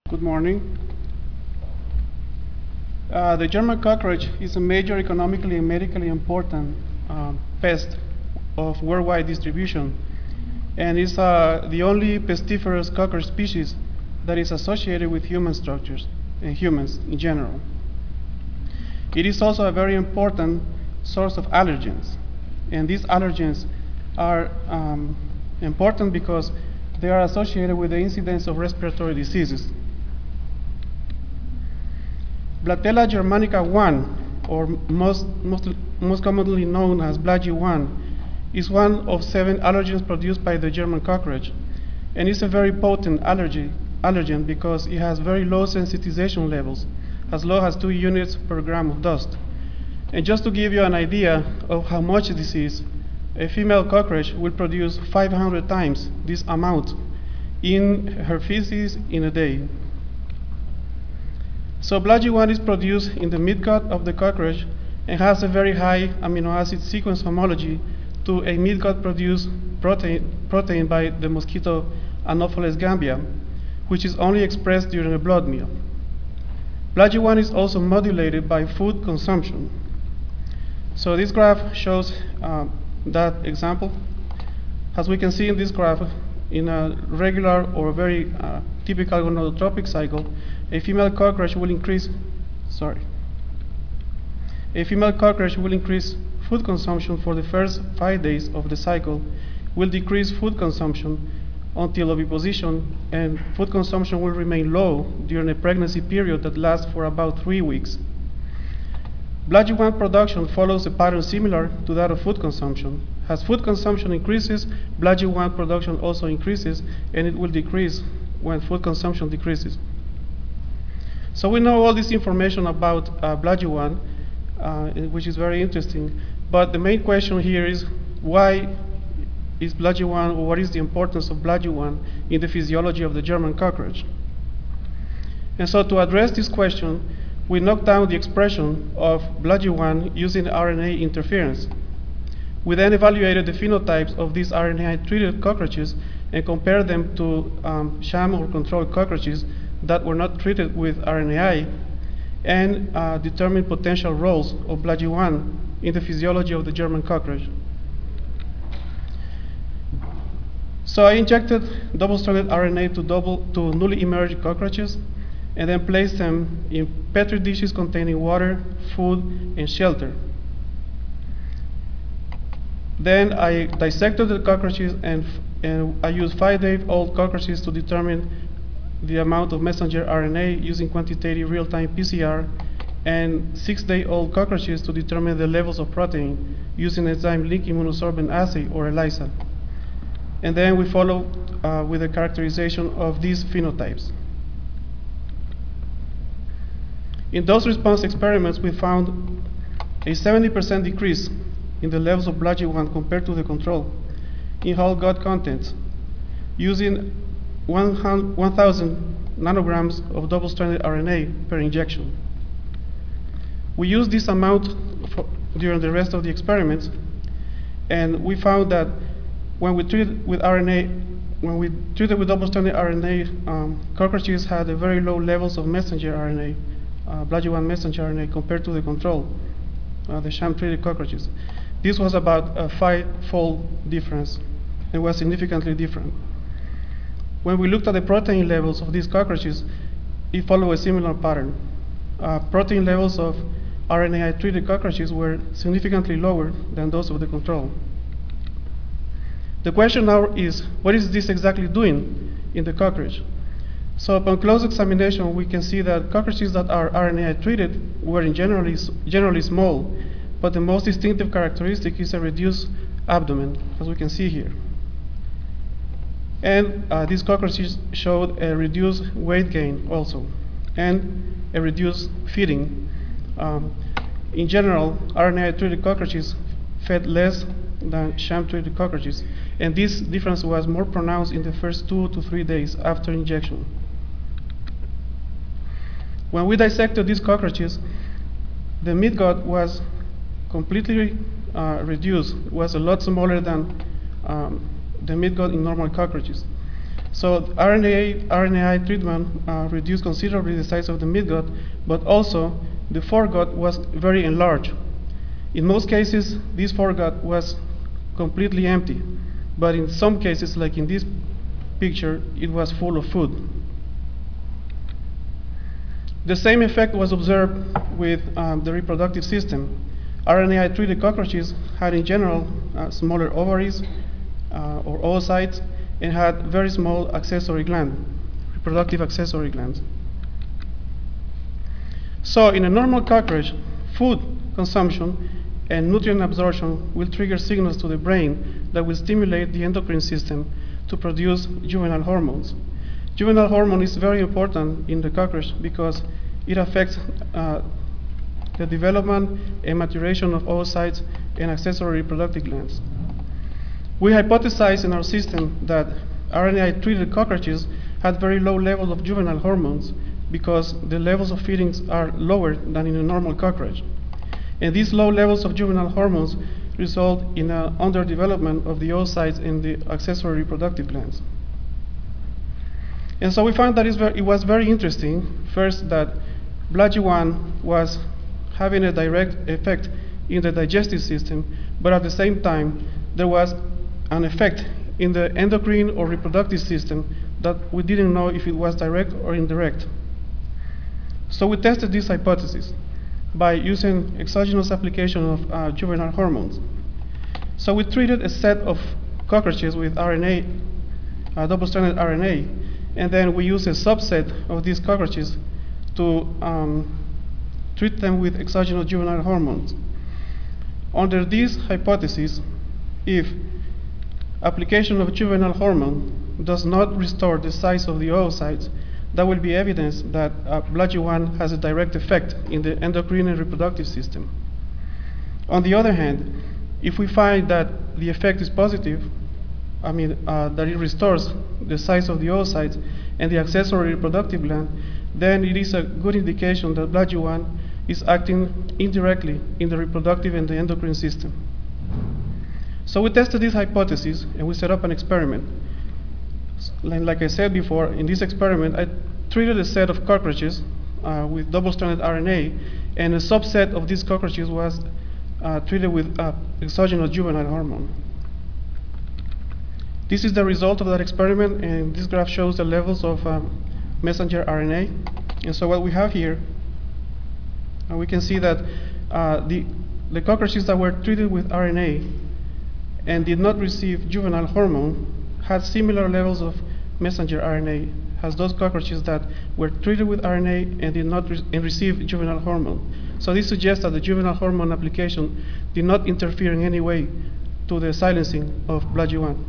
Good morning. The German cockroach is a major economically and medically important pest of worldwide distribution, and is the only pestiferous cockroach species that is associated with human structures and humans in general. It is also a very important source of allergens, and these allergens are important because they are associated with the incidence of respiratory diseases. Blattella germanica 1, or most commonly known as BLAG1, is one of 7 allergens produced by the German cockroach, and is a very potent allergen because it has very low sensitization levels, as low as 2 units per gram of dust. And just to give you an idea of how much this is, a female cockroach will produce 500 times this amount in her feces in a day. So BLAG1 is produced in the midgut of the cockroach and has a very high amino acid sequence homology to a midgut-produced protein by the mosquito Anopheles gambia, which is only expressed during a blood meal. BLAG1 is also modulated by food consumption. So this graph shows that example. As we can see in this graph, in a regular or very typical gonodotropic cycle, a female cockroach will increase food consumption for the first 5 days of the cycle, will decrease food consumption until oviposition, and food consumption will remain low during a pregnancy period that lasts for about 3 weeks. BLAG1 production follows a pattern similar to that of food consumption. As food consumption increases, BLAG1 production also increases, and it will decrease when food consumption decreases. So we know all this information about BLAG1, which is very interesting, but the main question here is, why is BLAG1, or what is the importance of BLAG1 in the physiology of the German cockroach? And so to address this question, we knocked down the expression of BLAG1 using RNA interference. We then evaluated the phenotypes of these RNA-treated cockroaches and compared them to sham or controlled cockroaches that were not treated with RNAi, and determined potential roles of BLAG1 in the physiology of the German cockroach. So I injected double-stranded RNA to newly emerged cockroaches, and then placed them in Petri dishes containing water, food, and shelter. Then I dissected the cockroaches, and I used 5-day-old cockroaches to determine the amount of messenger RNA using quantitative real-time PCR, and 6-day-old cockroaches to determine the levels of protein using enzyme-linked immunosorbent assay, or ELISA. And then we follow with the characterization of these phenotypes. In dose-response experiments, we found a 70% decrease in the levels of BLAG1 compared to the control in whole gut contents using 1,000 nanograms of double-stranded RNA per injection. We used this amount during the rest of the experiments, and we found that when we treated with double-stranded RNA, cockroaches had a very low levels of messenger RNA, BLAG1 messenger RNA, compared to the control, the sham-treated cockroaches. This was about a 5-fold difference. It was significantly different. When we looked at the protein levels of these cockroaches, it followed a similar pattern. Protein levels of RNAi-treated cockroaches were significantly lower than those of the control. The question now is, what is this exactly doing in the cockroach? So upon close examination, we can see that cockroaches that are RNAi-treated were generally small, but the most distinctive characteristic is a reduced abdomen, as we can see here. And these cockroaches showed a reduced weight gain also, and a reduced feeding. In general, RNAi-treated cockroaches fed less than sham-treated cockroaches, and this difference was more pronounced in the first 2 to 3 days after injection. When we dissected these cockroaches, the midgut was completely reduced. It was a lot smaller than the midgut in normal cockroaches. So RNAi treatment reduced considerably the size of the midgut, but also the foregut was very enlarged. In most cases, this foregut was completely empty, but in some cases, like in this picture, it was full of food. The same effect was observed with the reproductive system. RNAi-treated cockroaches had, in general, smaller ovaries or oocytes, and had very small accessory gland, reproductive accessory glands. So in a normal cockroach, food consumption and nutrient absorption will trigger signals to the brain that will stimulate the endocrine system to produce juvenile hormones. Juvenile hormone is very important in the cockroach because it affects the development and maturation of oocytes and accessory reproductive glands. We hypothesized in our system that RNAi-treated cockroaches had very low levels of juvenile hormones because the levels of feedings are lower than in a normal cockroach. And these low levels of juvenile hormones result in an underdevelopment of the oocytes and the accessory reproductive glands. And so we found that it was very interesting, first, that BLAGI1 was having a direct effect in the digestive system, but at the same time, there was an effect in the endocrine or reproductive system that we didn't know if it was direct or indirect. So we tested this hypothesis by using exogenous application of juvenile hormones. So we treated a set of cockroaches with RNA, double-stranded RNA, and then we used a subset of these cockroaches to treat them with exogenous juvenile hormones. Under this hypothesis, if application of juvenile hormone does not restore the size of the oocytes, that will be evidence that BLAGI1 has a direct effect in the endocrine and reproductive system. On the other hand, if we find that the effect is positive, that it restores the size of the oocytes and the accessory reproductive gland, then it is a good indication that BLAGI1 is acting indirectly in the reproductive and the endocrine system. So we tested this hypothesis, and we set up an experiment. Like I said before, in this experiment, I treated a set of cockroaches with double-stranded RNA, and a subset of these cockroaches was treated with exogenous juvenile hormone. This is the result of that experiment, and this graph shows the levels of messenger RNA. And so what we have here, we can see that the cockroaches that were treated with RNA and did not receive juvenile hormone had similar levels of messenger RNA as those cockroaches that were treated with RNA and did not receive juvenile hormone. So this suggests that the juvenile hormone application did not interfere in any way to the silencing of BLAGI1.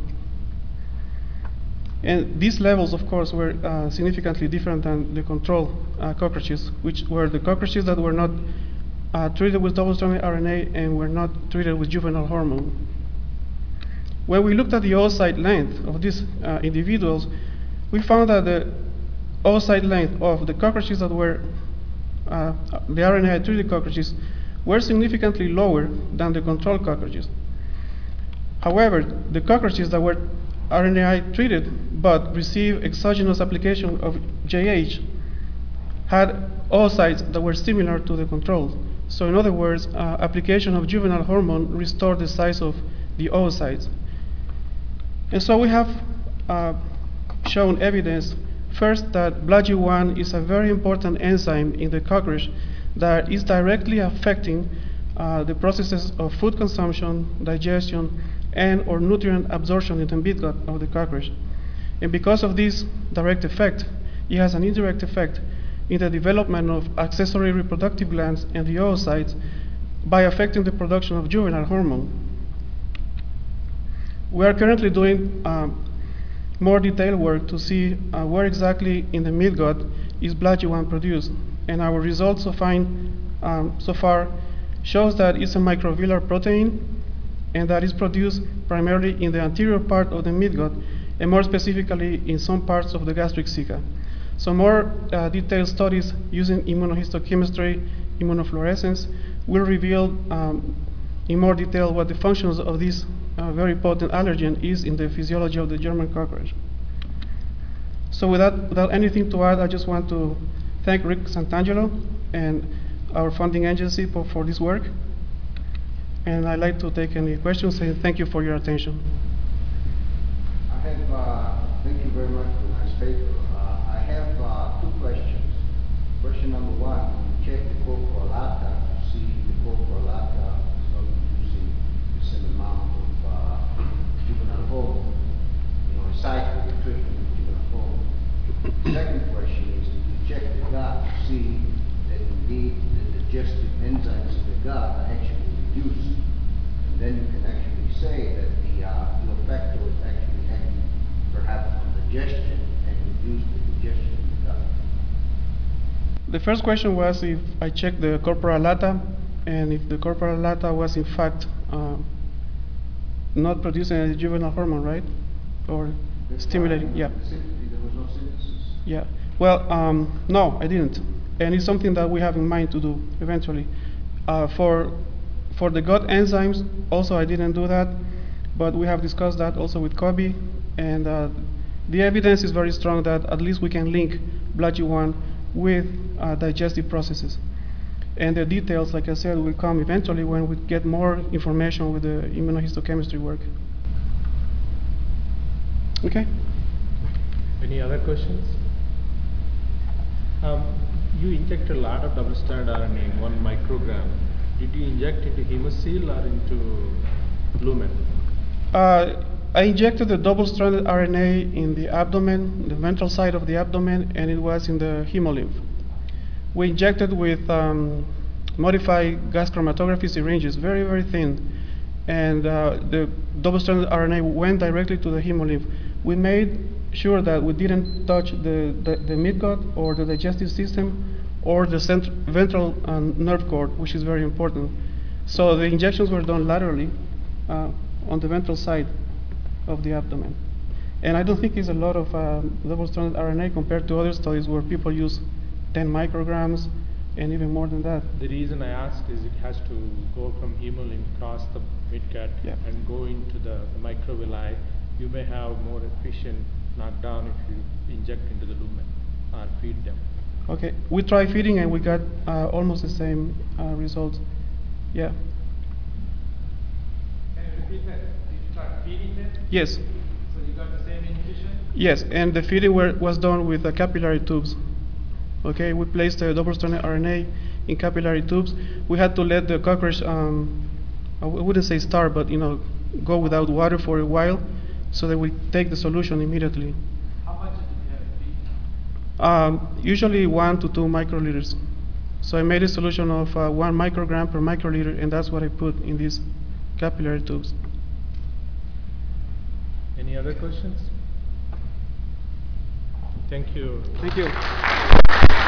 And these levels, of course, were significantly different than the control cockroaches, which were the cockroaches that were not treated with double-stranded RNA and were not treated with juvenile hormone. When we looked at the oocyte length of these individuals, we found that the oocyte length of the cockroaches that were the RNA-treated cockroaches were significantly lower than the control cockroaches. However, the cockroaches that were RNAi-treated but received exogenous application of JH had oocytes that were similar to the control. So in other words, application of juvenile hormone restored the size of the oocytes. And so we have shown evidence, first, that BLAGI1 is a very important enzyme in the cockroach that is directly affecting the processes of food consumption, digestion, and or nutrient absorption in the midgut of the cockroach. And because of this direct effect, it has an indirect effect in the development of accessory reproductive glands and the oocytes by affecting the production of juvenile hormone. We are currently doing more detailed work to see where exactly in the midgut is BLAGI1 produced. And our results so far shows that it's a microvillar protein and that is produced primarily in the anterior part of the midgut, and more specifically in some parts of the gastric ceca. So more detailed studies using immunohistochemistry, immunofluorescence, will reveal in more detail what the functions of this very potent allergen is in the physiology of the German cockroach. So without anything to add, I just want to thank Rick Santangelo and our funding agency for this work. And I'd like to take any questions and thank you for your attention. Thank you very much for the nice paper. I have two questions. Question number one, you check the corporalata to see if the corporalata is not producing the same amount of juvenile home, aside from the treatment of juvenile home. The second question is, did you check the gut to see that indeed the digestive enzymes in the gut are actually reduced? And then you can actually say that the factor is actually acting perhaps on digestion and reduce the digestion in the gut. The first question was if I checked the corporal lata, and if the corporal lata was in fact not producing a juvenile hormone, right? Or stimulating, yeah. There was no synthesis. Yeah. Well, no, I didn't. And it's something that we have in mind to do eventually. For the gut enzymes, also I didn't do that, but we have discussed that also with Kobe, and the evidence is very strong that at least we can link BLAG1 with digestive processes. And the details, like I said, will come eventually when we get more information with the immunohistochemistry work. Okay? Any other questions? You inject a lot of double-stranded RNA in 1 microgram. Did you inject into hemocoel or into lumen? I injected the double-stranded RNA in the abdomen, the ventral side of the abdomen, and it was in the hemolymph. We injected with modified gas chromatography syringes, very, very thin. And the double-stranded RNA went directly to the hemolymph. We made sure that we didn't touch the midgut or the digestive system or the ventral nerve cord, which is very important. So the injections were done laterally on the ventral side of the abdomen. And I don't think it's a lot of double-stranded RNA compared to other studies where people use 10 micrograms and even more than that. The reason I ask is it has to go from hemolymph across the midgut and go into the microvilli. You may have more efficient knockdown if you inject into the lumen or feed them. Okay, we tried feeding and we got almost the same results. Yeah. Can you repeat that? Did you try feeding them? Yes. So you got the same inhibition? Yes, and the feeding was done with capillary tubes. Okay, we placed the double-stranded RNA in capillary tubes. We had to let the cockroach, I wouldn't say starve, but go without water for a while, so that we take the solution immediately. How much did you have to feed? Usually 1 to 2 microliters. So I made a solution of 1 microgram per microliter, and that's what I put in these capillary tubes. Any other questions? Thank you. Thank you.